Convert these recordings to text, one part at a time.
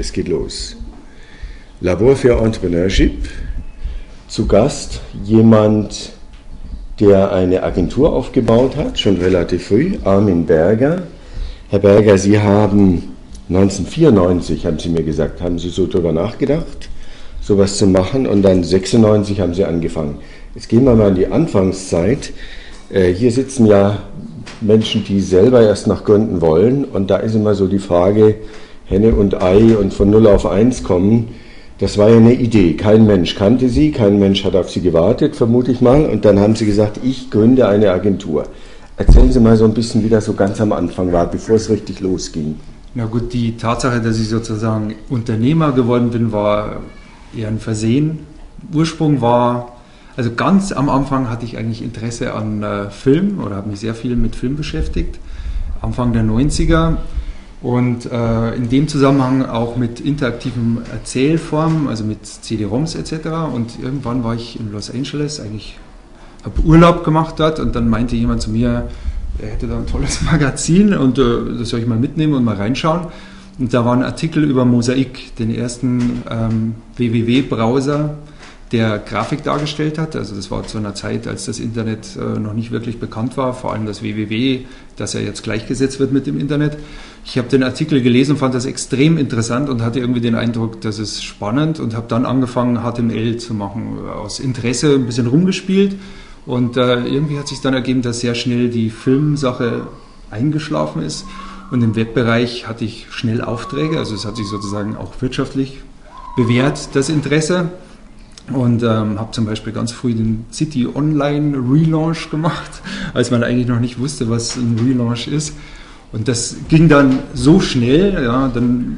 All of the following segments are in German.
Es geht los. Labor für Entrepreneurship. Zu Gast jemand, der eine Agentur aufgebaut hat, schon relativ früh, Armin Berger. Herr Berger, Sie haben 1994, haben Sie mir gesagt, haben Sie so darüber nachgedacht, sowas zu machen, und dann 1996 haben Sie angefangen. Jetzt gehen wir mal in die Anfangszeit. Hier sitzen ja Menschen, die selber erst noch gründen wollen, und da ist immer so die Frage, Henne und Ei und von 0 auf 1 kommen. Das war ja eine Idee. Kein Mensch kannte Sie, kein Mensch hat auf Sie gewartet, vermute ich mal, und dann haben Sie gesagt, ich gründe eine Agentur. Erzählen Sie mal so ein bisschen, wie das so ganz am Anfang war, bevor es richtig losging. Na gut, die Tatsache, dass ich sozusagen Unternehmer geworden bin, war eher ein Versehen. Ursprung war, also ganz am Anfang hatte ich eigentlich Interesse an Film oder habe mich sehr viel mit Film beschäftigt, Anfang der 90er, und in dem Zusammenhang auch mit interaktiven Erzählformen, also mit CD-ROMs etc. Und irgendwann war ich in Los Angeles, eigentlich habe Urlaub gemacht dort, und dann meinte jemand zu mir, er hätte da ein tolles Magazin und das soll ich mal mitnehmen und mal reinschauen. Und da war ein Artikel über Mosaik, den ersten WWW-Browser, der Grafik dargestellt hat. Also das war zu einer Zeit, als das Internet noch nicht wirklich bekannt war, vor allem das WWW, das ja jetzt gleichgesetzt wird mit dem Internet. Ich habe den Artikel gelesen und fand das extrem interessant und hatte irgendwie den Eindruck, das ist spannend, und habe dann angefangen, HTML zu machen, aus Interesse ein bisschen rumgespielt. Und irgendwie hat sich dann ergeben, dass sehr schnell die Filmsache eingeschlafen ist, und im Webbereich hatte ich schnell Aufträge, also es hat sich sozusagen auch wirtschaftlich bewährt, das Interesse, und habe zum Beispiel ganz früh den City Online Relaunch gemacht, als man eigentlich noch nicht wusste, was ein Relaunch ist, und das ging dann so schnell, ja, dann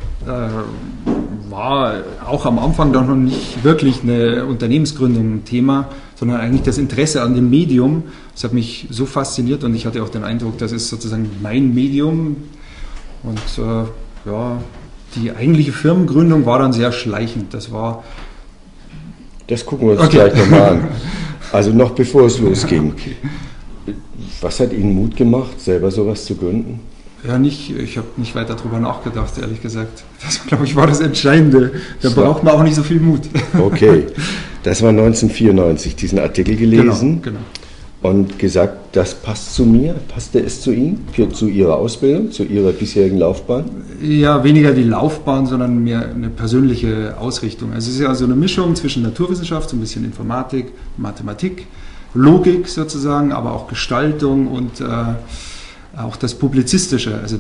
war auch am Anfang noch nicht wirklich eine Unternehmensgründung ein Thema, sondern eigentlich das Interesse an dem Medium. Das hat mich so fasziniert, und ich hatte auch den Eindruck, das ist sozusagen mein Medium. Und ja, die eigentliche Firmengründung war dann sehr schleichend. Das gucken wir uns gleich nochmal an. Also noch bevor es losging. Okay. Was hat Ihnen Mut gemacht, selber sowas zu gründen? Ja, ich habe nicht weiter darüber nachgedacht, ehrlich gesagt. Das, glaube ich, war das Entscheidende. Da braucht man auch nicht so viel Mut. Okay, das war 1994, diesen Artikel gelesen, genau. Und gesagt, das passt zu mir. Passte es zu Ihnen, zu Ihrer Ausbildung, zu Ihrer bisherigen Laufbahn? Ja, weniger die Laufbahn, sondern mehr eine persönliche Ausrichtung. Also es ist ja so eine Mischung zwischen Naturwissenschaft, so ein bisschen Informatik, Mathematik, Logik sozusagen, aber auch Gestaltung und auch das Publizistische, also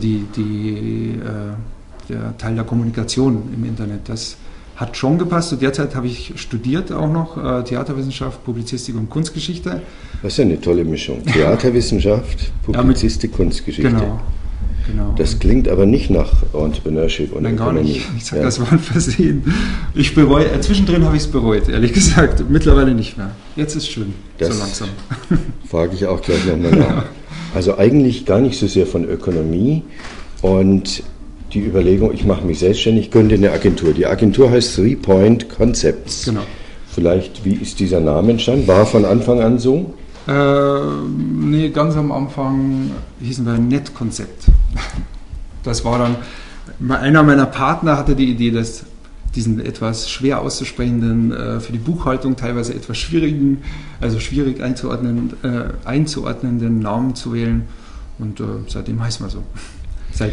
der Teil der Kommunikation im Internet. Das hat schon gepasst. Und derzeit habe ich studiert auch noch Theaterwissenschaft, Publizistik und Kunstgeschichte. Das ist ja eine tolle Mischung. Theaterwissenschaft, Publizistik, Kunstgeschichte. Genau. Das klingt aber nicht nach Entrepreneurship und Nein, gar Ökonomie. nicht. Ich sage, das war ein Versehen. Ich bereue, zwischendrin habe ich es bereut, ehrlich gesagt. Mittlerweile nicht mehr. Jetzt ist es schön, so langsam. Frage ich auch gleich nochmal nach. Ja. Also eigentlich gar nicht so sehr von Ökonomie und die Überlegung, ich mache mich selbstständig, gründe eine Agentur. Die Agentur heißt 3 Point Concepts. Genau. Vielleicht, wie ist dieser Name entstanden? War von Anfang an so? Nee, ganz am Anfang hießen wir Net-Konzept. Das war dann, einer meiner Partner hatte die Idee, dass diesen etwas schwer auszusprechenden, für die Buchhaltung teilweise etwas schwierigen, also schwierig einzuordnenden Namen zu wählen, und seitdem heißt man so. Seit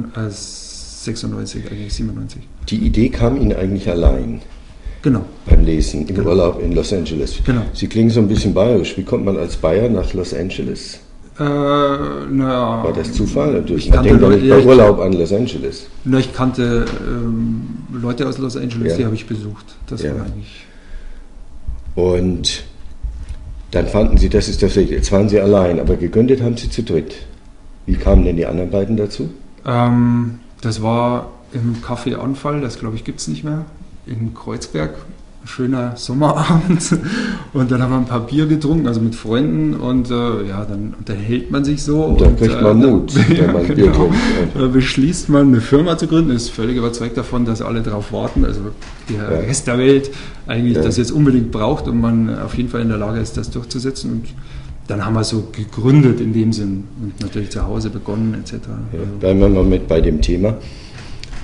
96, eigentlich 97. Die Idee kam Ihnen eigentlich allein? Genau. Beim Lesen, im Urlaub in Los Angeles. Genau. Sie klingen so ein bisschen bayerisch. Wie kommt man als Bayer nach Los Angeles? War das Zufall? Man denkt doch nicht bei Urlaub an Los Angeles. Ich kannte Leute aus Los Angeles, die habe ich besucht. Das war eigentlich. Und dann fanden Sie, das ist das Richtige. Jetzt waren Sie allein, aber gegründet haben Sie zu dritt. Wie kamen denn die anderen beiden dazu? Das war im Café Anfall, das glaube ich gibt es nicht mehr, in Kreuzberg. Ein schöner Sommerabend, und dann haben wir ein paar Bier getrunken, also mit Freunden, und dann unterhält man sich so. Und dann kriegt man Mut, wenn man Bier trinkt. Da beschließt man, eine Firma zu gründen, ist völlig überzeugt davon, dass alle darauf warten, also der Rest der Welt eigentlich das jetzt unbedingt braucht und man auf jeden Fall in der Lage ist, das durchzusetzen. Und dann haben wir so gegründet in dem Sinn und natürlich zu Hause begonnen etc. Ja, bleiben wir mal mit bei dem Thema. Das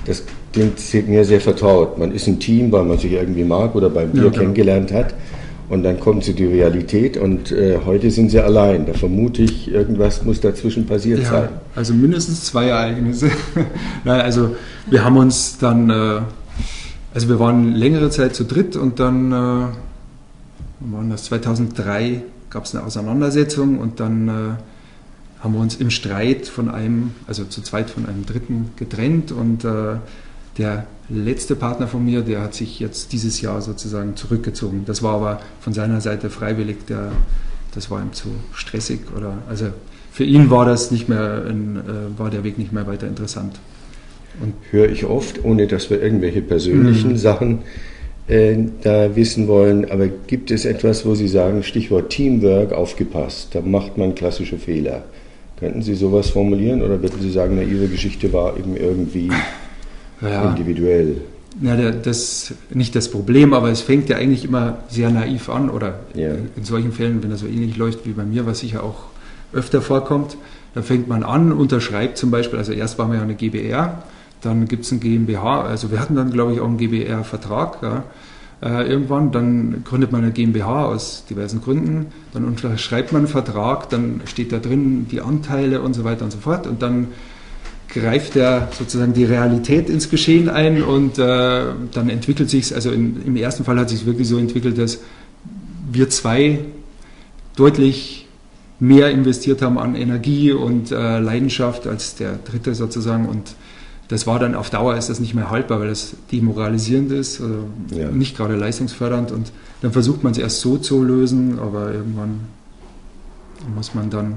klingt mir sehr vertraut. Man ist ein Team, weil man sich irgendwie mag oder beim Bier kennengelernt hat. Und dann kommt sie die Realität und heute sind sie allein. Da vermute ich, irgendwas muss dazwischen passiert sein. Also mindestens 2 Ereignisse. Nein, also wir haben uns dann, also wir waren längere Zeit zu dritt und dann waren das 2003, gab es eine Auseinandersetzung und dann haben wir uns im Streit zu zweit von einem Dritten getrennt und der letzte Partner von mir, der hat sich jetzt dieses Jahr sozusagen zurückgezogen. Das war aber von seiner Seite freiwillig, das war ihm zu stressig also für ihn war das nicht mehr, war der Weg nicht mehr weiter interessant. Und höre ich oft, ohne dass wir irgendwelche persönlichen Sachen da wissen wollen, aber gibt es etwas, wo Sie sagen, Stichwort Teamwork, aufgepasst, da macht man klassische Fehler. Könnten Sie sowas formulieren oder würden Sie sagen, Ihre Geschichte war eben irgendwie individuell? Ja, das nicht das Problem, aber es fängt ja eigentlich immer sehr naiv an oder in solchen Fällen, wenn das so ähnlich läuft wie bei mir, was sicher auch öfter vorkommt, dann fängt man an, unterschreibt zum Beispiel, also erst waren wir ja eine GbR, dann gibt es ein GmbH, also wir hatten dann glaube ich auch einen GbR-Vertrag, irgendwann, dann gründet man eine GmbH aus diversen Gründen, dann unterschreibt man einen Vertrag, dann steht da drin die Anteile und so weiter und so fort und dann greift sozusagen die Realität ins Geschehen ein und dann entwickelt sich es, also im ersten Fall hat sich wirklich so entwickelt, dass wir 2 deutlich mehr investiert haben an Energie und Leidenschaft als der Dritte sozusagen und das war dann auf Dauer ist das nicht mehr haltbar, weil das demoralisierend ist, nicht gerade leistungsfördernd und dann versucht man es erst so zu lösen, aber irgendwann muss man dann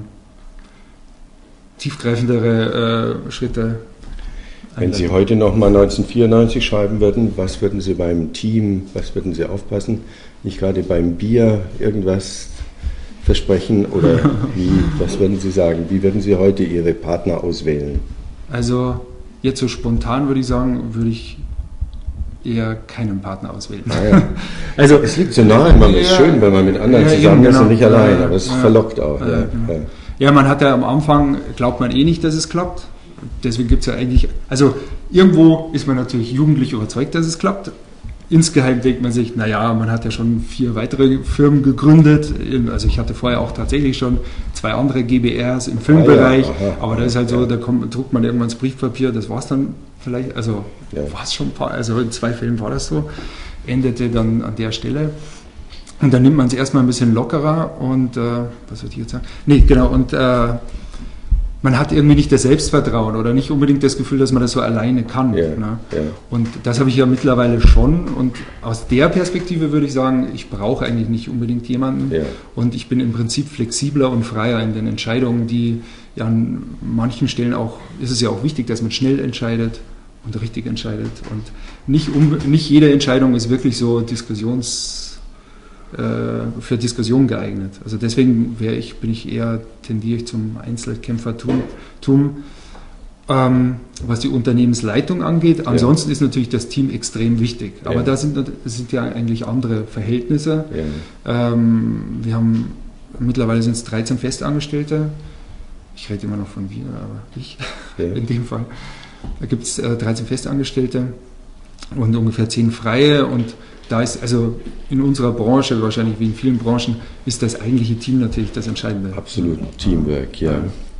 tiefgreifendere Schritte einleiten. Wenn Sie heute nochmal 1994 schreiben würden, was würden Sie beim Team, was würden Sie aufpassen? Nicht gerade beim Bier irgendwas versprechen oder was würden Sie sagen? Wie würden Sie heute Ihre Partner auswählen? Also jetzt so spontan würde ich sagen, würde ich eher keinen Partner auswählen. Also es liegt so nahe, man ist schön, wenn man mit anderen zusammen ist und nicht allein, aber es verlockt auch. Ja, man hat ja am Anfang, glaubt man nicht, dass es klappt. Deswegen gibt es ja eigentlich, also irgendwo ist man natürlich jugendlich überzeugt, dass es klappt. Insgeheim denkt man sich, naja, man hat ja schon 4 weitere Firmen gegründet. Also ich hatte vorher auch tatsächlich schon 2 andere GbRs im Filmbereich. Aber da ist halt so, druckt man irgendwann das Briefpapier, das war es dann vielleicht, also war es schon ein paar, also in 2 Fällen war das so, endete dann an der Stelle. Und dann nimmt man es erstmal ein bisschen lockerer und, was soll ich jetzt sagen? Nee, genau, und man hat irgendwie nicht das Selbstvertrauen oder nicht unbedingt das Gefühl, dass man das so alleine kann. Und das habe ich ja mittlerweile schon und aus der Perspektive würde ich sagen, ich brauche eigentlich nicht unbedingt jemanden und ich bin im Prinzip flexibler und freier in den Entscheidungen, die ja an manchen Stellen auch, ist es ja auch wichtig, dass man schnell entscheidet und richtig entscheidet und nicht jede Entscheidung ist wirklich so für Diskussion geeignet. Also deswegen tendiere ich zum Einzelkämpfertum, was die Unternehmensleitung angeht. Ansonsten ist natürlich das Team extrem wichtig. Aber da sind ja eigentlich andere Verhältnisse. Mittlerweile sind es 13 Festangestellte. Ich rede immer noch von wir, aber ich in dem Fall. Da gibt es 13 Festangestellte und ungefähr 10 Freie und da ist also in unserer Branche, wahrscheinlich wie in vielen Branchen, ist das eigentliche Team natürlich das Entscheidende. Absolut, Teamwork, ja.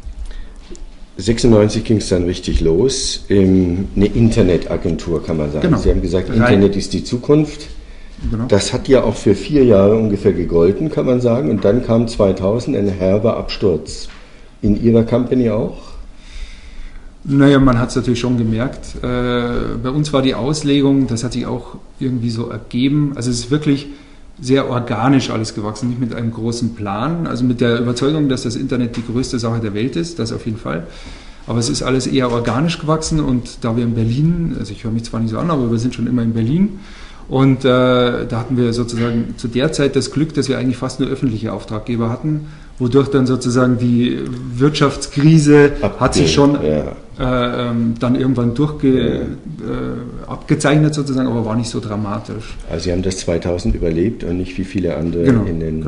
96 ging es dann richtig los. Eine Internetagentur, kann man sagen. Genau. Sie haben gesagt, Internet ist die Zukunft. Genau. Das hat ja auch für 4 Jahre ungefähr gegolten, kann man sagen. Und dann kam 2000 ein herber Absturz. In Ihrer Company auch? Naja, man hat es natürlich schon gemerkt. Bei uns war die Auslegung, das hat sich auch irgendwie so ergeben. Also es ist wirklich sehr organisch alles gewachsen, nicht mit einem großen Plan. Also mit der Überzeugung, dass das Internet die größte Sache der Welt ist, das auf jeden Fall. Aber es ist alles eher organisch gewachsen und da wir in Berlin, also ich höre mich zwar nicht so an, aber wir sind schon immer in Berlin. Und da hatten wir sozusagen zu der Zeit das Glück, dass wir eigentlich fast nur öffentliche Auftraggeber hatten, wodurch dann sozusagen die Wirtschaftskrise hat sich schon dann irgendwann abgezeichnet sozusagen, aber war nicht so dramatisch. Also Sie haben das 2000 überlebt und nicht wie viele andere in den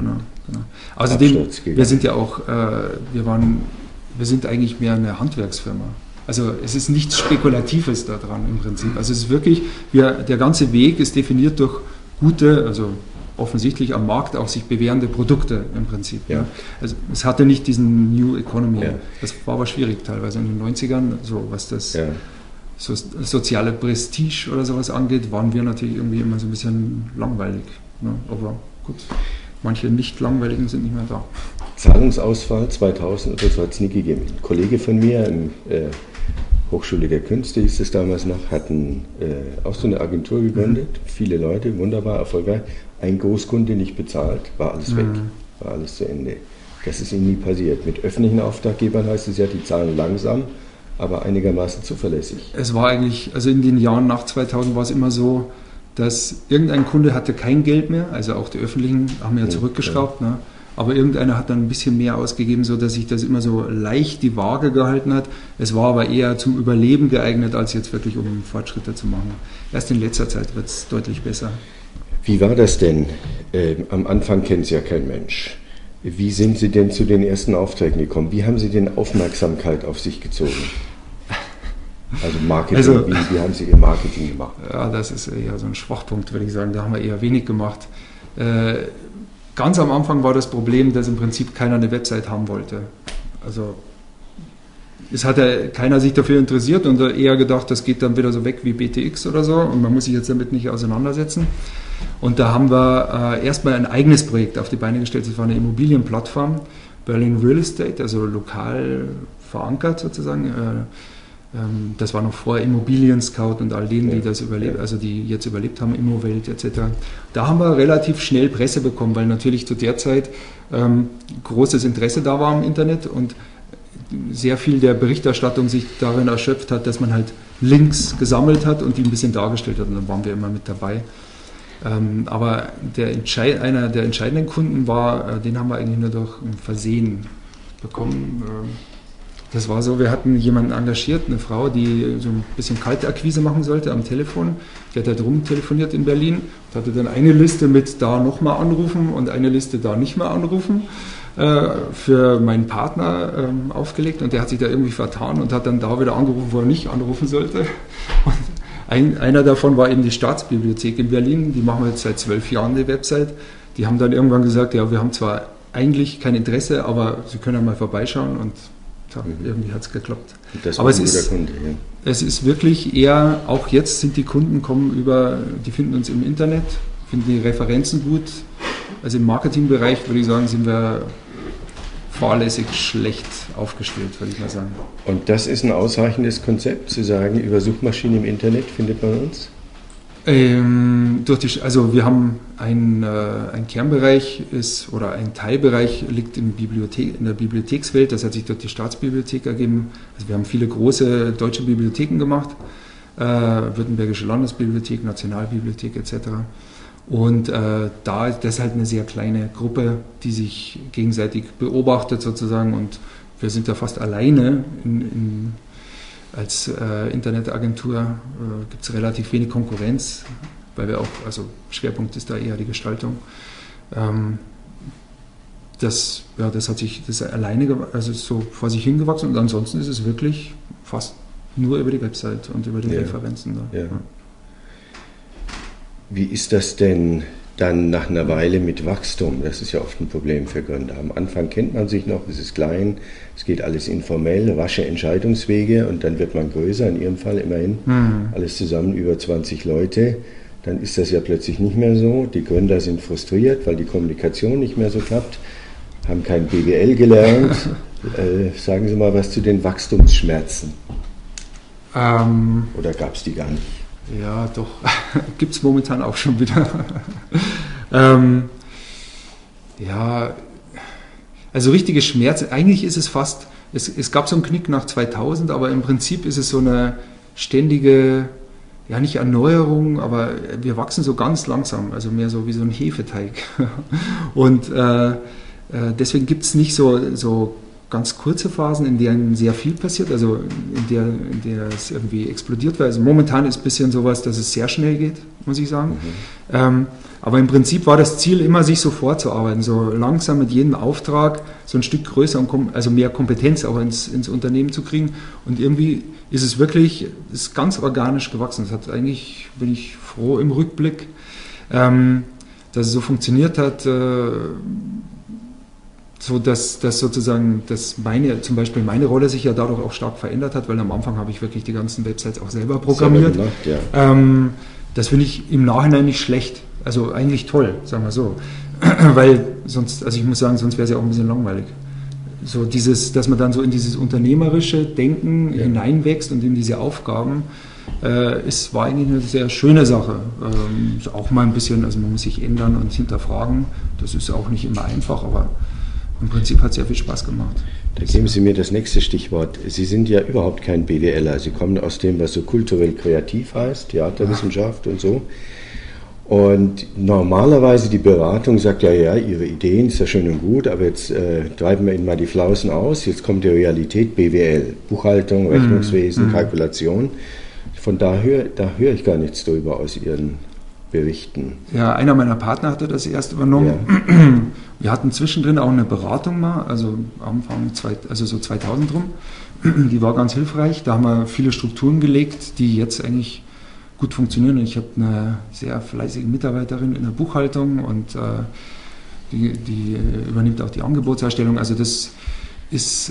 Außerdem, wir sind ja auch, wir sind eigentlich mehr eine Handwerksfirma. Also es ist nichts Spekulatives daran im Prinzip. Also es ist wirklich, der ganze Weg ist definiert durch gute, also offensichtlich am Markt auch sich bewährende Produkte im Prinzip. Ja. Ne? Also es hatte nicht diesen New Economy. Ja. Das war aber schwierig teilweise in den 90ern, so was das soziale Prestige oder sowas angeht, waren wir natürlich irgendwie immer so ein bisschen langweilig. Ne? Aber gut, manche nicht langweiligen sind nicht mehr da. Zahlungsausfall 2000 oder so hat es nie gegeben. Ein Kollege von mir im Hochschule der Künste hieß es damals noch, hatten auch so eine Agentur gegründet, viele Leute, wunderbar, erfolgreich. Ein Großkunde nicht bezahlt, war alles weg, war alles zu Ende. Das ist ihnen nie passiert. Mit öffentlichen Auftraggebern heißt es ja, die zahlen langsam, aber einigermaßen zuverlässig. Es war eigentlich, also in den Jahren nach 2000 war es immer so, dass irgendein Kunde hatte kein Geld mehr, also auch die öffentlichen haben ja zurückgeschraubt, ne? Aber irgendeiner hat dann ein bisschen mehr ausgegeben, sodass sich das immer so leicht die Waage gehalten hat. Es war aber eher zum Überleben geeignet, als jetzt wirklich um Fortschritte zu machen. Erst in letzter Zeit wird es deutlich besser. Wie war das denn? Am Anfang kennt es ja kein Mensch. Wie sind Sie denn zu den ersten Aufträgen gekommen? Wie haben Sie denn Aufmerksamkeit auf sich gezogen? Also Marketing, wie haben Sie Ihr Marketing gemacht? Ja, das ist eher so ein Schwachpunkt, würde ich sagen. Da haben wir eher wenig gemacht. Ganz am Anfang war das Problem, dass im Prinzip keiner eine Website haben wollte. Also es hat ja keiner sich dafür interessiert und eher gedacht, das geht dann wieder so weg wie BTX oder so und man muss sich jetzt damit nicht auseinandersetzen. Und da haben wir erstmal ein eigenes Projekt auf die Beine gestellt. Das war eine Immobilienplattform, Berlin Real Estate, also lokal verankert sozusagen. Das war noch vor Immobilien Scout und all denen, die das überlebt, also die jetzt überlebt haben, Immowelt etc. Da haben wir relativ schnell Presse bekommen, weil natürlich zu der Zeit großes Interesse da war am Internet und sehr viel der Berichterstattung sich darin erschöpft hat, dass man halt Links gesammelt hat und die ein bisschen dargestellt hat und dann waren wir immer mit dabei. Aber einer der entscheidenden Kunden war, den haben wir eigentlich nur durch ein Versehen bekommen. Das war so, wir hatten jemanden engagiert, eine Frau, die so ein bisschen Kaltakquise machen sollte am Telefon. Die hat halt rumtelefoniert in Berlin und hatte dann eine Liste mit da nochmal anrufen und eine Liste da nicht mehr anrufen für meinen Partner aufgelegt und der hat sich da irgendwie vertan und hat dann da wieder angerufen, wo er nicht anrufen sollte. Und einer davon war eben die Staatsbibliothek in Berlin, die machen wir jetzt seit 12 Jahren die Website. Die haben dann irgendwann gesagt, ja, wir haben zwar eigentlich kein Interesse, aber Sie können ja mal vorbeischauen und irgendwie hat es geklappt. Aber es ist wirklich eher, auch jetzt sind die Kunden die finden uns im Internet, finden die Referenzen gut. Also im Marketingbereich würde ich sagen, sind wir fahrlässig schlecht aufgestellt, würde ich mal sagen. Und das ist ein ausreichendes Konzept, zu sagen, über Suchmaschinen im Internet findet man uns? Also wir haben ein Kernbereich oder ein Teilbereich liegt in der Bibliothekswelt, das hat sich durch die Staatsbibliothek ergeben. Also wir haben viele große deutsche Bibliotheken gemacht, Württembergische Landesbibliothek, Nationalbibliothek etc. Und das ist halt eine sehr kleine Gruppe, die sich gegenseitig beobachtet sozusagen und wir sind da fast alleine als Internetagentur gibt es relativ wenig Konkurrenz, weil wir auch, also Schwerpunkt ist da eher die Gestaltung. Das hat sich alleine, also so vor sich hingewachsen und ansonsten ist es wirklich fast nur über die Website und über die Referenzen da. Ja. Wie ist das denn dann nach einer Weile mit Wachstum? Das ist ja oft ein Problem für Gründer. Am Anfang kennt man sich noch, es ist klein, es geht alles informell, rasche Entscheidungswege und dann wird man größer, in Ihrem Fall immerhin, alles zusammen über 20 Leute. Dann ist das ja plötzlich nicht mehr so. Die Gründer sind frustriert, weil die Kommunikation nicht mehr so klappt, haben kein BWL gelernt. Sagen Sie mal was zu den Wachstumsschmerzen. Oder gab es die gar nicht? Ja, doch. Gibt es momentan auch schon wieder. Also richtige Schmerzen. Eigentlich ist es fast, es gab so einen Knick nach 2000, aber im Prinzip ist es so eine ständige, ja nicht Erneuerung, aber wir wachsen so ganz langsam, also mehr so wie so ein Hefeteig. Und deswegen gibt es nicht so ganz kurze Phasen, in denen sehr viel passiert, also in der es irgendwie explodiert wird. Also momentan ist ein bisschen sowas, dass es sehr schnell geht, muss ich sagen. Aber im Prinzip war das Ziel immer, sich so vorzuarbeiten, so langsam mit jedem Auftrag so ein Stück größer und also mehr Kompetenz auch ins Unternehmen zu kriegen. Und irgendwie ist es wirklich, ist ganz organisch gewachsen. Das hat eigentlich, bin ich froh im Rückblick, dass es so funktioniert hat, so dass sozusagen zum Beispiel meine Rolle sich ja dadurch auch stark verändert hat, weil am Anfang habe ich wirklich die ganzen Websites auch selber programmiert. Selber gemacht, ja. Das finde ich im Nachhinein nicht schlecht, also eigentlich toll, sagen wir so, weil sonst, also ich muss sagen, sonst wäre es ja auch ein bisschen langweilig. So dass man dann so in dieses unternehmerische Denken hineinwächst und in diese Aufgaben, war eigentlich eine sehr schöne Sache. Auch mal ein bisschen, also man muss sich ändern und hinterfragen, das ist auch nicht immer einfach, aber im Prinzip hat es sehr viel Spaß gemacht. Da geben Sie mir das nächste Stichwort. Sie sind ja überhaupt kein BWLer. Sie kommen aus dem, was so kulturell kreativ heißt, Theaterwissenschaft und so. Und normalerweise die Beratung sagt, ja, Ihre Ideen ist ja schön und gut, aber jetzt treiben wir Ihnen mal die Flausen aus. Jetzt kommt die Realität, BWL, Buchhaltung, Rechnungswesen, Kalkulation. Von da höre ich gar nichts darüber aus Ihren Berichten. Ja, einer meiner Partner hatte das erst übernommen. Ja. Wir hatten zwischendrin auch eine Beratung mal, also Anfang, so 2000 rum. Die war ganz hilfreich. Da haben wir viele Strukturen gelegt, die jetzt eigentlich gut funktionieren. Ich habe eine sehr fleißige Mitarbeiterin in der Buchhaltung und die übernimmt auch die Angebotserstellung. Also das ist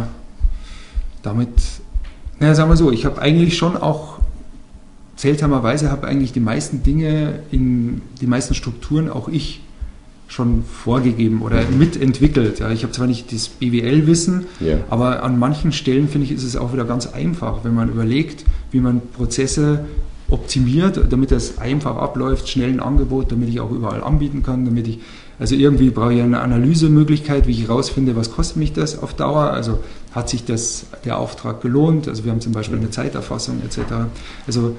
damit, sagen wir so, ich habe eigentlich schon auch seltsamerweise eigentlich die meisten Dinge, die meisten Strukturen auch ich schon vorgegeben oder mitentwickelt. Ja, ich habe zwar nicht das BWL-Wissen, aber an manchen Stellen, finde ich, ist es auch wieder ganz einfach, wenn man überlegt, wie man Prozesse optimiert, damit das einfach abläuft, schnell ein Angebot, damit ich auch überall anbieten kann, also irgendwie brauche ich eine Analysemöglichkeit, wie ich herausfinde, was kostet mich das auf Dauer, also hat sich der Auftrag gelohnt, also wir haben zum Beispiel eine Zeiterfassung etc. Also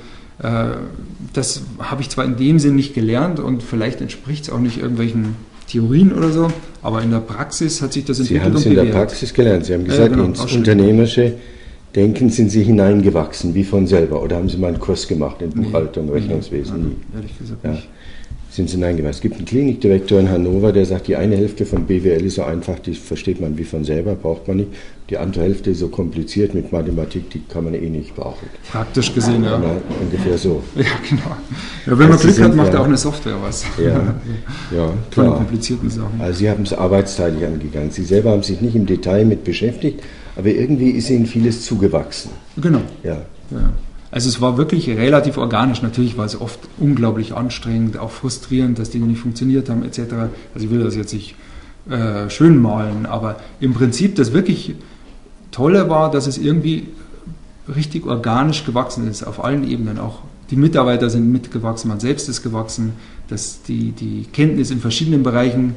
das habe ich zwar in dem Sinn nicht gelernt und vielleicht entspricht es auch nicht irgendwelchen Theorien oder so, aber in der Praxis hat sich das entwickelt. Sie haben es in der Praxis gelernt. Sie haben gesagt, ins unternehmerische Denken sind Sie hineingewachsen, wie von selber. Oder haben Sie mal einen Kurs gemacht in Buchhaltung, Rechnungswesen? Nein, ehrlich gesagt nicht. Sind Sie hineingewachsen. Es gibt einen Klinikdirektor in Hannover, der sagt, die eine Hälfte von BWL ist so einfach, die versteht man wie von selber, braucht man nicht. Die andere Hälfte ist so kompliziert mit Mathematik, die kann man nicht brauchen. Praktisch gesehen, ja. Ungefähr so. Ja, genau. Ja, wenn man Glück hat, macht auch eine Software was. Ja, klar. Von den komplizierten Sachen. Also Sie haben es arbeitsteilig angegangen. Sie selber haben sich nicht im Detail mit beschäftigt, aber irgendwie ist Ihnen vieles zugewachsen. Genau. Ja. Also es war wirklich relativ organisch. Natürlich war es oft unglaublich anstrengend, auch frustrierend, dass Dinge nicht funktioniert haben etc. Also ich will das jetzt nicht schön malen, aber im Prinzip das wirklich Tolle war, dass es irgendwie richtig organisch gewachsen ist, auf allen Ebenen. Auch die Mitarbeiter sind mitgewachsen, man selbst ist gewachsen, dass die Kenntnis in verschiedenen Bereichen,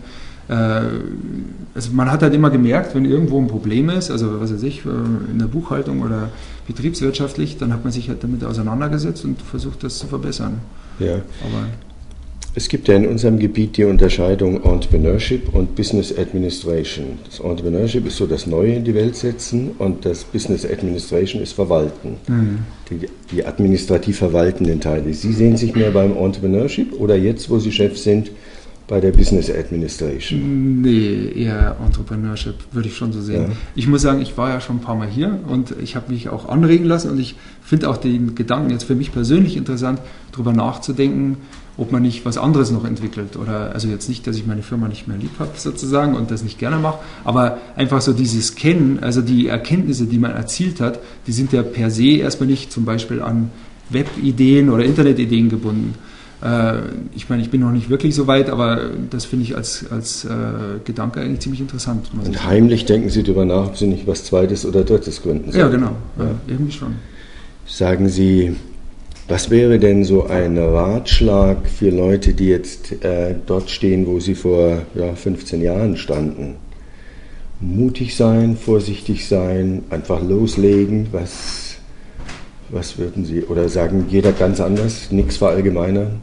also man hat halt immer gemerkt, wenn irgendwo ein Problem ist, also was weiß ich, in der Buchhaltung oder betriebswirtschaftlich, dann hat man sich halt damit auseinandergesetzt und versucht, das zu verbessern. Ja. Aber es gibt ja in unserem Gebiet die Unterscheidung Entrepreneurship und Business Administration. Das Entrepreneurship ist so das Neue in die Welt setzen und das Business Administration ist Verwalten. Die administrativ verwaltenden Teile. Sie sehen sich mehr beim Entrepreneurship oder jetzt, wo Sie Chef sind, bei der Business Administration? Nee, eher Entrepreneurship, würde ich schon so sehen. Ja. Ich muss sagen, ich war ja schon ein paar Mal hier und ich habe mich auch anregen lassen und ich finde auch den Gedanken jetzt für mich persönlich interessant, darüber nachzudenken, ob man nicht was anderes noch entwickelt. Oder also jetzt nicht, dass ich meine Firma nicht mehr lieb habe sozusagen und das nicht gerne mache, aber einfach so dieses Kennen, also die Erkenntnisse, die man erzielt hat, die sind ja per se erstmal nicht zum Beispiel an Webideen oder Internetideen gebunden. Ich meine, ich bin noch nicht wirklich so weit, aber das finde ich als Gedanke eigentlich ziemlich interessant. Und heimlich denken Sie darüber nach, ob Sie nicht was Zweites oder Drittes gründen sollen. Ja, genau. Ja. Irgendwie schon. Sagen Sie, was wäre denn so ein Ratschlag für Leute, die jetzt dort stehen, wo Sie vor 15 Jahren standen? Mutig sein, vorsichtig sein, einfach loslegen, was würden Sie, oder sagen jeder ganz anders, nichts verallgemeinern?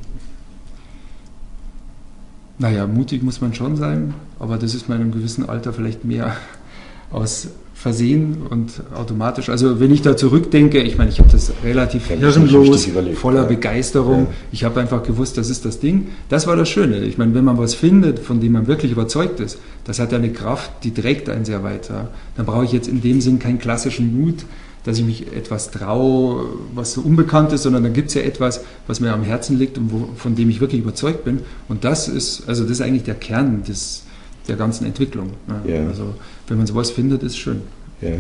Naja, mutig muss man schon sein, aber das ist bei einem gewissen Alter vielleicht mehr aus Versehen und automatisch. Also wenn ich da zurückdenke, ich meine, ich habe das relativ hirnlos, voller Begeisterung. Ja. Ich habe einfach gewusst, das ist das Ding. Das war das Schöne. Ich meine, wenn man was findet, von dem man wirklich überzeugt ist, das hat ja eine Kraft, die trägt einen sehr weiter. Dann brauche ich jetzt in dem Sinn keinen klassischen Mut, dass ich mich etwas traue, was so unbekannt ist, sondern dann gibt es ja etwas, was mir am Herzen liegt und von dem ich wirklich überzeugt bin. Und das ist eigentlich der Kern der ganzen Entwicklung. Ne? Ja. Also wenn man sowas findet, ist schön. Ja.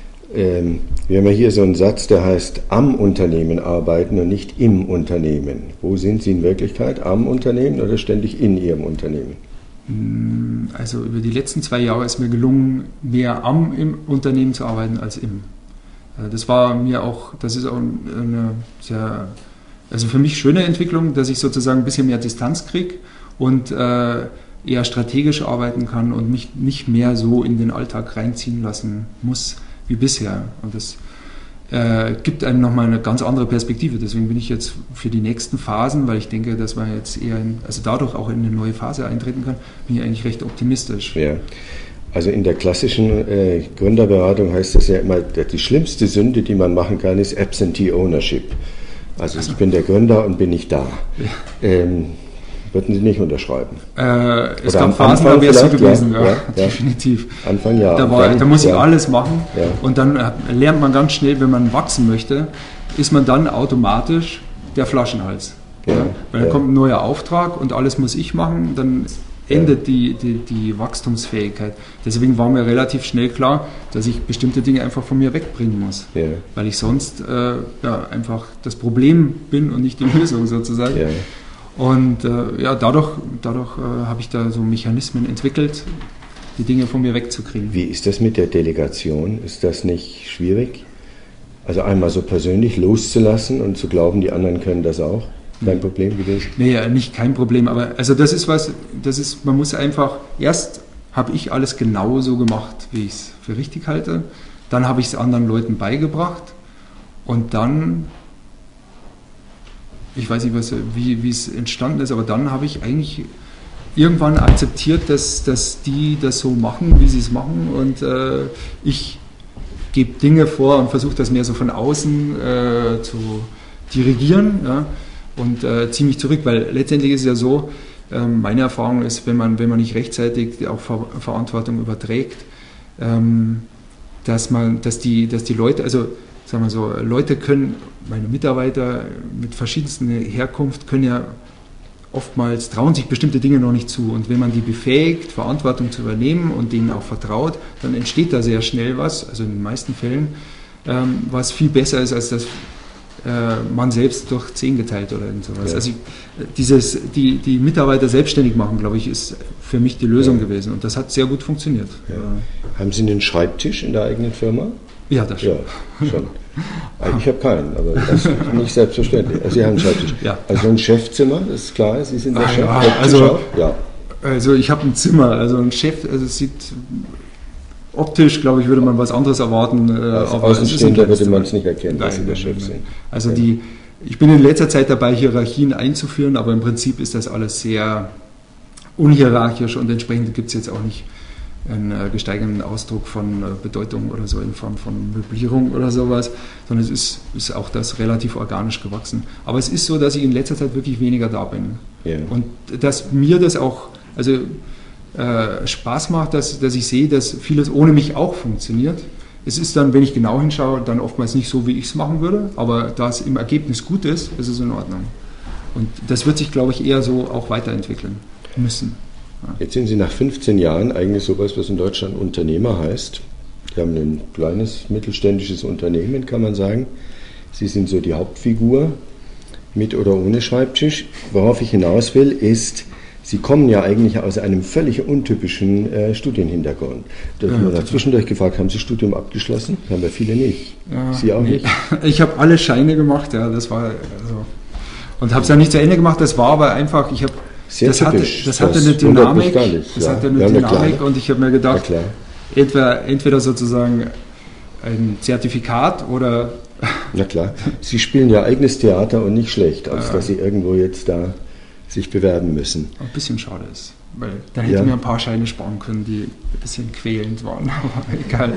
Wir haben ja hier so einen Satz, der heißt, am Unternehmen arbeiten und nicht im Unternehmen. Wo sind Sie in Wirklichkeit? Am Unternehmen oder ständig in Ihrem Unternehmen? Also über die letzten 2 Jahre ist mir gelungen, mehr im Unternehmen zu arbeiten als im. Das war mir auch, das ist auch eine sehr, also für mich schöne Entwicklung, dass ich sozusagen ein bisschen mehr Distanz kriege und eher strategisch arbeiten kann und mich nicht mehr so in den Alltag reinziehen lassen muss wie bisher. Und das gibt einem nochmal eine ganz andere Perspektive. Deswegen bin ich jetzt für die nächsten Phasen, weil ich denke, dass man jetzt eher, dadurch auch in eine neue Phase eintreten kann, bin ich eigentlich recht optimistisch. Ja. Also in der klassischen Gründerberatung heißt das ja immer, die schlimmste Sünde, die man machen kann, ist Absentee Ownership. Also ich bin der Gründer und bin nicht da. Ja. Würden Sie nicht unterschreiben? Es gab Phasen, da wäre es so gewesen, ja, definitiv. Anfang ja. Da muss ich alles machen und dann lernt man ganz schnell, wenn man wachsen möchte, ist man dann automatisch der Flaschenhals. Ja. Weil dann kommt ein neuer Auftrag und alles muss ich machen, dann endet die Wachstumsfähigkeit. Deswegen war mir relativ schnell klar, dass ich bestimmte Dinge einfach von mir wegbringen muss. Ja. Weil ich sonst einfach das Problem bin und nicht die Lösung sozusagen. Ja. Und dadurch habe ich da so Mechanismen entwickelt, die Dinge von mir wegzukriegen. Wie ist das mit der Delegation? Ist das nicht schwierig? Also einmal so persönlich loszulassen und zu glauben, die anderen können das auch? Dein Problem gewesen? Nee, nicht kein Problem, aber also man muss einfach, erst habe ich alles genau so gemacht, wie ich es für richtig halte, dann habe ich es anderen Leuten beigebracht und dann, ich weiß nicht, wie es entstanden ist, aber dann habe ich eigentlich irgendwann akzeptiert, dass die das so machen, wie sie es machen und ich gebe Dinge vor und versuche das mehr so von außen zu dirigieren, ja. Und ziehe mich zurück, weil letztendlich ist es ja so, meine Erfahrung ist, wenn man nicht rechtzeitig auch Verantwortung überträgt, dass die Leute, also sagen wir so, Leute können, meine Mitarbeiter mit verschiedensten Herkunft können ja oftmals, trauen sich bestimmte Dinge noch nicht zu und wenn man die befähigt, Verantwortung zu übernehmen und denen auch vertraut, dann entsteht da sehr schnell was, also in den meisten Fällen, was viel besser ist als das man selbst durch 10 geteilt oder irgend sowas. Ja. Also die Mitarbeiter selbstständig machen, glaube ich, ist für mich die Lösung gewesen und das hat sehr gut funktioniert. Ja. Haben Sie einen Schreibtisch in der eigenen Firma? Ja, das schon. Ja, schon. Ich habe keinen, aber das ist nicht selbstverständlich. Also Sie haben einen Schreibtisch. Ja. Also ein Chefzimmer, das ist klar, Sie sind der Chef. Ja, also ich habe ein Zimmer, also ein Chef, also es sieht optisch, glaube ich, würde man was anderes erwarten. Als Außenstehender würde man es nicht erkennen, dass Sie der Chef sind. Also ich bin in letzter Zeit dabei, Hierarchien einzuführen, aber im Prinzip ist das alles sehr unhierarchisch und entsprechend gibt es jetzt auch nicht einen gesteigerten Ausdruck von Bedeutung oder so in Form von Möblierung oder sowas, sondern es ist auch das relativ organisch gewachsen. Aber es ist so, dass ich in letzter Zeit wirklich weniger da bin. Ja. Und dass mir das auch, Spaß macht, dass ich sehe, dass vieles ohne mich auch funktioniert. Es ist dann, wenn ich genau hinschaue, dann oftmals nicht so, wie ich es machen würde, aber da es im Ergebnis gut ist, ist es in Ordnung. Und das wird sich, glaube ich, eher so auch weiterentwickeln müssen. Ja. Jetzt sind Sie nach 15 Jahren eigentlich sowas, was in Deutschland Unternehmer heißt. Sie haben ein kleines, mittelständisches Unternehmen, kann man sagen. Sie sind so die Hauptfigur, mit oder ohne Schreibtisch. Worauf ich hinaus will, ist, Sie kommen ja eigentlich aus einem völlig untypischen Studienhintergrund. Da habe ich zwischendurch gefragt, haben Sie Studium abgeschlossen? Haben ja viele nicht. Ja, Sie auch nicht? Ich habe alle Scheine gemacht, ja, das war und habe es ja nicht zu Ende gemacht, das war aber einfach, das hatte eine Dynamik, und ich habe mir gedacht, entweder sozusagen ein Zertifikat oder... Na klar, Sie spielen ja eigenes Theater und nicht schlecht, als dass Sie irgendwo jetzt da sich bewerben müssen. Ein bisschen schade ist, weil da hätte mir ein paar Scheine sparen können, die ein bisschen quälend waren, aber egal.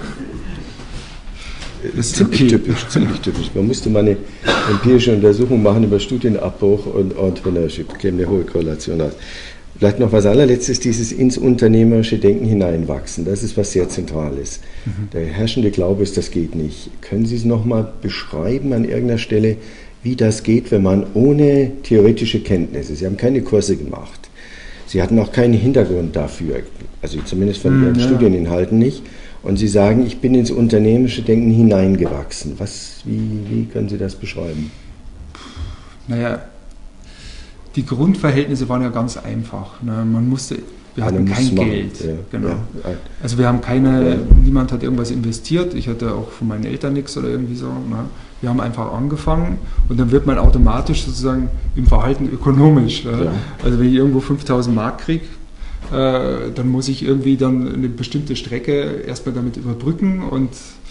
Das ist ziemlich typisch. Man musste mal eine empirische Untersuchung machen über Studienabbruch und Entrepreneurship. Da käme eine hohe Korrelation raus. Vielleicht noch was allerletztes, dieses ins unternehmerische Denken hineinwachsen. Das ist was sehr Zentrales. Der herrschende Glaube ist, das geht nicht. Können Sie es nochmal beschreiben an irgendeiner Stelle, wie das geht, wenn man ohne theoretische Kenntnisse, Sie haben keine Kurse gemacht, Sie hatten auch keinen Hintergrund dafür, also zumindest von Ihren Studieninhalten nicht, und Sie sagen, ich bin ins unternehmerische Denken hineingewachsen. Wie können Sie das beschreiben? Naja, die Grundverhältnisse waren ja ganz einfach. Ne? Wir hatten kein Geld. Ja, genau. Ja. Also wir haben niemand hat irgendwas investiert. Ich hatte auch von meinen Eltern nichts oder irgendwie so. Ne? Wir haben einfach angefangen und dann wird man automatisch sozusagen im Verhalten ökonomisch. Ne? Ja. Also wenn ich irgendwo 5.000 Mark kriege, dann muss ich irgendwie dann eine bestimmte Strecke erstmal damit überbrücken und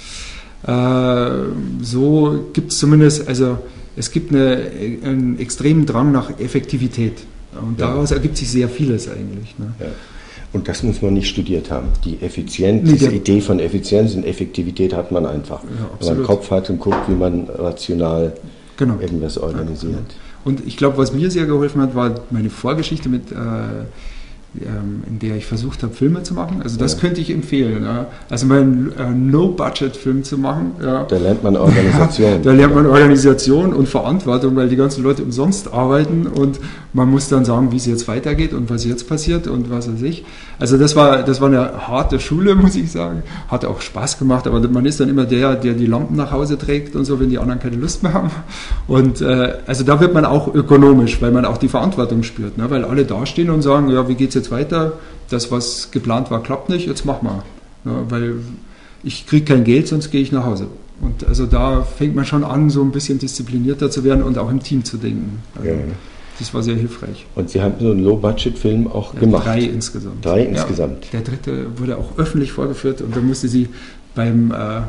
so gibt es zumindest, also es gibt einen extremen Drang nach Effektivität und daraus ergibt sich sehr vieles eigentlich. Ne? Ja. Und das muss man nicht studiert haben. Diese Idee von Effizienz und Effektivität hat man einfach. Ja, wenn man einen Kopf hat und guckt, wie man rational irgendwas organisiert. Ja, genau. Und ich glaube, was mir sehr geholfen hat, war meine Vorgeschichte in der ich versucht habe, Filme zu machen. Also das könnte ich empfehlen. Ja. Also mal einen No-Budget-Film zu machen. Ja. Da lernt man Organisation. Da lernt man Organisation und Verantwortung, weil die ganzen Leute umsonst arbeiten und man muss dann sagen, wie es jetzt weitergeht und was jetzt passiert und was weiß ich. Also das war eine harte Schule, muss ich sagen. Hat auch Spaß gemacht, aber man ist dann immer der die Lampen nach Hause trägt und so, wenn die anderen keine Lust mehr haben. Und also da wird man auch ökonomisch, weil man auch die Verantwortung spürt, ne? Weil alle dastehen und sagen, ja, wie geht's jetzt weiter? Das, was geplant war, klappt nicht, jetzt mach mal. Ja, weil ich kriege kein Geld, sonst gehe ich nach Hause. Und also da fängt man schon an, so ein bisschen disziplinierter zu werden und auch im Team zu denken. Also das war sehr hilfreich. Und Sie haben so einen Low-Budget-Film auch gemacht? 3 insgesamt. 3 insgesamt. Der 3. wurde auch öffentlich vorgeführt und da musste sie beim,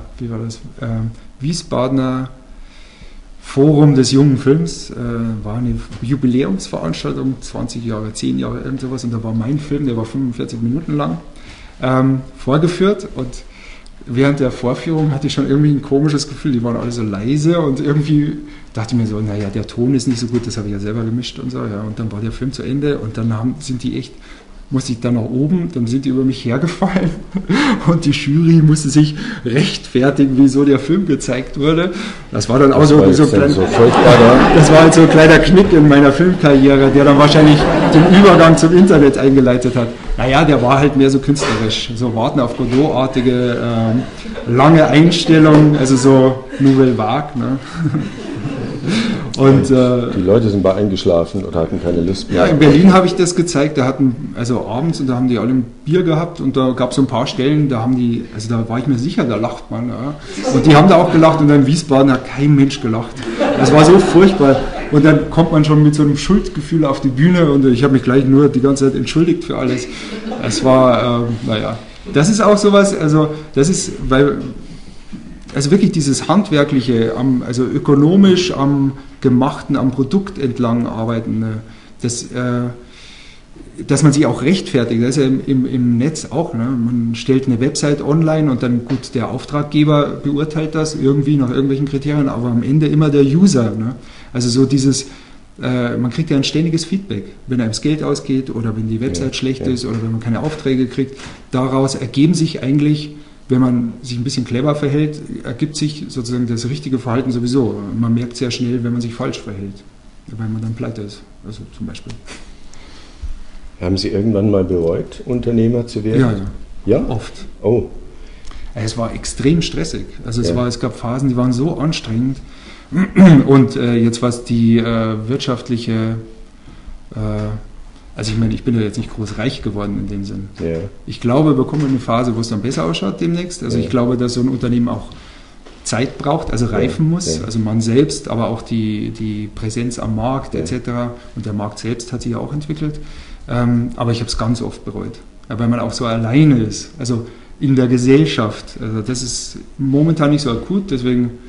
Wiesbadener Forum des jungen Films, war eine Jubiläumsveranstaltung, 20 Jahre, 10 Jahre, irgend sowas, und da war mein Film, der war 45 Minuten lang, vorgeführt, und während der Vorführung hatte ich schon irgendwie ein komisches Gefühl, die waren alle so leise und irgendwie dachte ich mir so, naja, der Ton ist nicht so gut, das habe ich ja selber gemischt und so, ja, und dann war der Film zu Ende und dann musste ich dann nach oben, dann sind die über mich hergefallen und die Jury musste sich rechtfertigen, wieso der Film gezeigt wurde. Das war dann auch so ein kleiner Knick in meiner Filmkarriere, der dann wahrscheinlich den Übergang zum Internet eingeleitet hat. Naja, der war halt mehr so künstlerisch, so Warten auf Godot-artige, lange Einstellungen, also so Nouvelle Vague, ne? Und, die Leute sind bei eingeschlafen oder hatten keine Lust mehr. Ja, in Berlin habe ich das gezeigt, also abends, und da haben die alle ein Bier gehabt und da gab es so ein paar Stellen, da war ich mir sicher, da lacht man. Ja. Und die haben da auch gelacht und in Wiesbaden hat kein Mensch gelacht. Das war so furchtbar. Und dann kommt man schon mit so einem Schuldgefühl auf die Bühne und ich habe mich gleich nur die ganze Zeit entschuldigt für alles. Es war, das ist auch sowas, also das ist, also wirklich dieses Handwerkliche, also ökonomisch am Gemachten, am Produkt entlang arbeiten, dass man sich auch rechtfertigt, das ist ja im Netz auch, ne? Man stellt eine Website online und dann, gut, der Auftraggeber beurteilt das irgendwie nach irgendwelchen Kriterien, aber am Ende immer der User. Ne? Also so dieses, man kriegt ja ein ständiges Feedback, wenn einem das Geld ausgeht oder wenn die Website schlecht ist oder wenn man keine Aufträge kriegt. Daraus ergeben sich eigentlich, wenn man sich ein bisschen clever verhält, ergibt sich sozusagen das richtige Verhalten sowieso. Man merkt sehr schnell, wenn man sich falsch verhält, weil man dann pleite ist, also zum Beispiel. Haben Sie irgendwann mal bereut, Unternehmer zu werden? Ja? Oft. Oh. Es war extrem stressig. Also es gab Phasen, die waren so anstrengend. Und jetzt was die wirtschaftliche... Also ich meine, ich bin ja jetzt nicht groß reich geworden in dem Sinn. Ja. Ich glaube, wir kommen in eine Phase, wo es dann besser ausschaut demnächst. Also ich glaube, dass so ein Unternehmen auch Zeit braucht, also reifen muss. Also man selbst, aber auch die Präsenz am Markt etc. Und der Markt selbst hat sich ja auch entwickelt. Aber ich habe es ganz oft bereut, weil man auch so alleine ist. Also in der Gesellschaft. Also das ist momentan nicht so akut, deswegen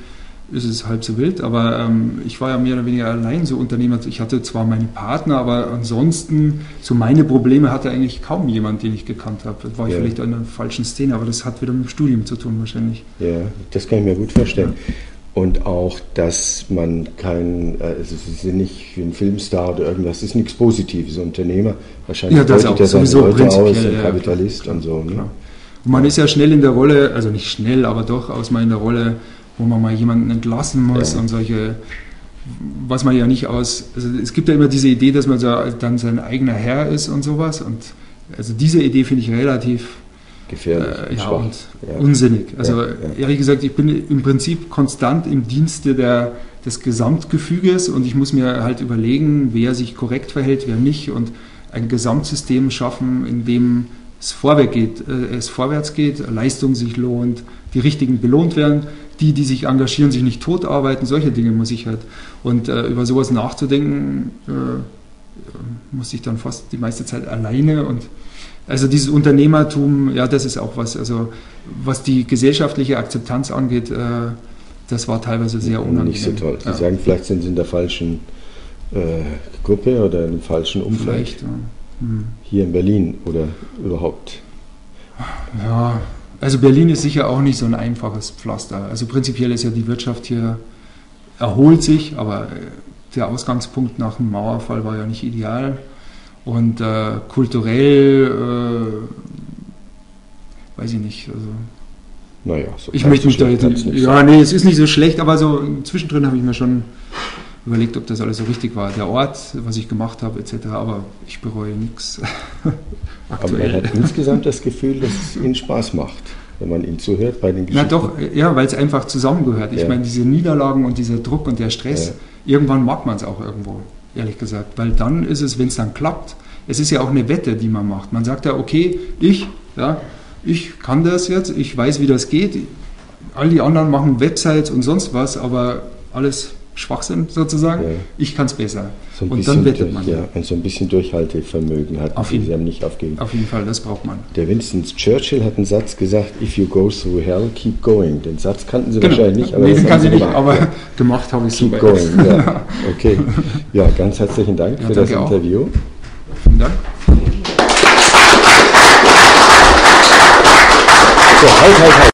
ist es halb so wild, aber ich war ja mehr oder weniger allein so Unternehmer. Ich hatte zwar meine Partner, aber ansonsten so meine Probleme hatte eigentlich kaum jemand, den ich gekannt habe. Das war ich vielleicht in einer falschen Szene, aber das hat wieder mit dem Studium zu tun wahrscheinlich. Ja, das kann ich mir gut vorstellen. Ja. Und auch, dass man also Sie sind nicht wie ein Filmstar oder irgendwas, das ist nichts Positives, Unternehmer. Wahrscheinlich beutet er seine Leute aus, ein Kapitalist und so. Ne? Und man ist ja schnell in der Rolle, also nicht schnell, aber doch aus mal in der Rolle, wo man mal jemanden entlassen muss und solche, was man ja nicht also es gibt ja immer diese Idee, dass man dann sein eigener Herr ist und sowas, und also diese Idee finde ich relativ gefährlich und unsinnig. Also ehrlich gesagt, ich bin im Prinzip konstant im Dienste des Gesamtgefüges und ich muss mir halt überlegen, wer sich korrekt verhält, wer nicht, und ein Gesamtsystem schaffen, in dem es vorwärts geht, Leistung sich lohnt, die Richtigen belohnt werden, die sich engagieren, sich nicht tot arbeiten, solche Dinge muss ich halt. Und über sowas nachzudenken, muss ich dann fast die meiste Zeit alleine. Und also dieses Unternehmertum, ja, das ist auch was, also was die gesellschaftliche Akzeptanz angeht, das war teilweise sehr unangenehm. Nicht so toll. Sie sagen, vielleicht sind Sie in der falschen Gruppe oder im falschen Umfeld. Vielleicht, ja. Hier in Berlin oder überhaupt? Ja, also Berlin ist sicher auch nicht so ein einfaches Pflaster. Also prinzipiell ist ja die Wirtschaft hier, erholt sich, aber der Ausgangspunkt nach dem Mauerfall war ja nicht ideal. Und kulturell, weiß ich nicht. Also, naja, so ich möchte mich da jetzt nicht. Ja, nee, es ist nicht so schlecht, aber so zwischendrin habe ich mir schon überlegt, ob das alles so richtig war. Der Ort, was ich gemacht habe, etc., aber ich bereue nichts. Aber man hat insgesamt das Gefühl, dass es Ihnen Spaß macht, wenn man Ihnen zuhört bei den Geschichten. Na doch, ja, weil es einfach zusammengehört. Ich meine, diese Niederlagen und dieser Druck und der Stress, irgendwann mag man es auch irgendwo, ehrlich gesagt. Weil dann ist es, wenn es dann klappt, es ist ja auch eine Wette, die man macht. Man sagt ja, okay, ich kann das jetzt, ich weiß, wie das geht. All die anderen machen Websites und sonst was, aber alles Schwachsinn sozusagen. Ja. Ich kann es besser. So und dann wettet man. Ja, und so ein bisschen Durchhaltevermögen hat. Sie haben nicht aufgegeben. Auf jeden Fall, das braucht man. Der Winston Churchill hat einen Satz gesagt: If you go through hell, keep going. Den Satz kannten Sie wahrscheinlich nicht. Aber den kann Sie nicht, aber gemacht habe ich es super. Keep going, ja. Okay. Ja, ganz herzlichen Dank für das Interview. Auch. Vielen Dank. So, halt.